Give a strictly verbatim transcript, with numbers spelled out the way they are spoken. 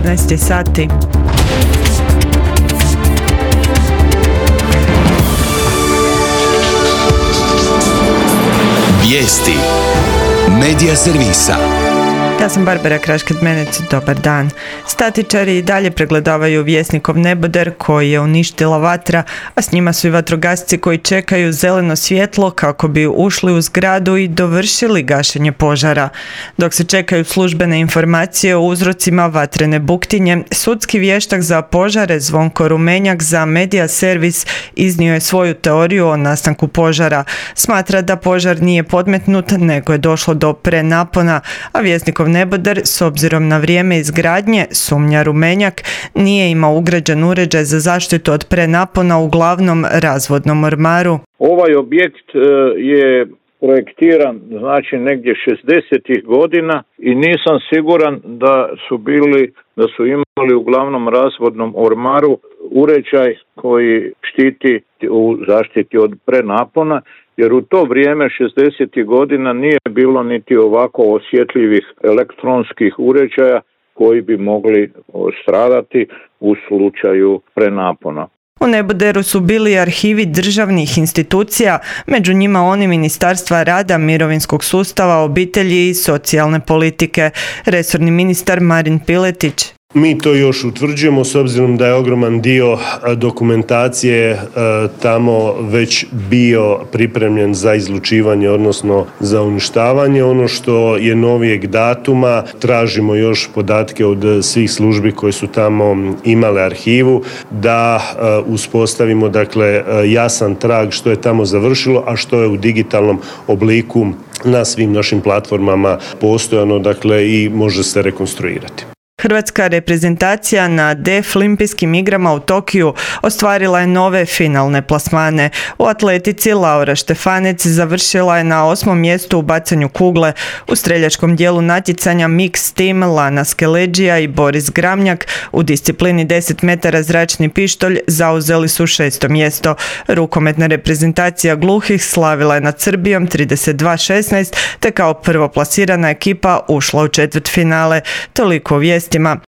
šesnaest sati. Vijesti Medija servisa. Ja sam Barbara Krašked-Menec, dobar dan. Statičari i dalje pregledavaju Vjesnikov neboder koji je uništila vatra, a s njima su i vatrogasci koji čekaju zeleno svjetlo kako bi ušli u zgradu i dovršili gašenje požara. Dok se čekaju službene informacije o uzrocima vatrene buktinje, sudski vještak za požare Zvonko Rumenjak za Medija servis iznio je svoju teoriju o nastanku požara. Smatra da požar nije podmetnut, nego je došlo do prenapona, a Vjesnikov neboder, s obzirom na vrijeme izgradnje, sumnja Rumenjak, nije imao ugrađen uređaj za zaštitu od prenapona u glavnom razvodnom ormaru. Ovaj objekt je projektiran znači negdje šezdesetih godina i nisam siguran da su bili, da su imali u glavnom razvodnom ormaru uređaj koji štiti u zaštiti od prenapona, jer u to vrijeme šezdesetih godina nije bilo niti ovako osjetljivih elektronskih uređaja koji bi mogli stradati u slučaju prenapona. U neboderu su bili arhivi državnih institucija, među njima oni Ministarstva rada, mirovinskog sustava, obitelji i socijalne politike. Resorni ministar Marin Piletić. Mi to još utvrđujemo s obzirom da je ogroman dio dokumentacije e, tamo već bio pripremljen za izlučivanje, odnosno za uništavanje. Ono što je novijeg datuma, tražimo još podatke od svih službi koje su tamo imale arhivu, da e, uspostavimo dakle jasan trag što je tamo završilo, a što je u digitalnom obliku na svim našim platformama postojano, dakle i može se rekonstruirati. Hrvatska reprezentacija na Deafolimpijskim igrama u Tokiju ostvarila je nove finalne plasmane. U atletici Laura Štefanec završila je na osmom mjestu u bacanju kugle. U streljačkom dijelu natjecanja Mix Team Lana Skeleđija i Boris Gramnjak u disciplini deset metara zračni pištolj zauzeli su šesto mjesto. Rukometna reprezentacija gluhih slavila je nad Srbijom trideset dva šesnaest te kao prvoplasirana ekipa ušla u četvrtfinale. Toliko vijesti.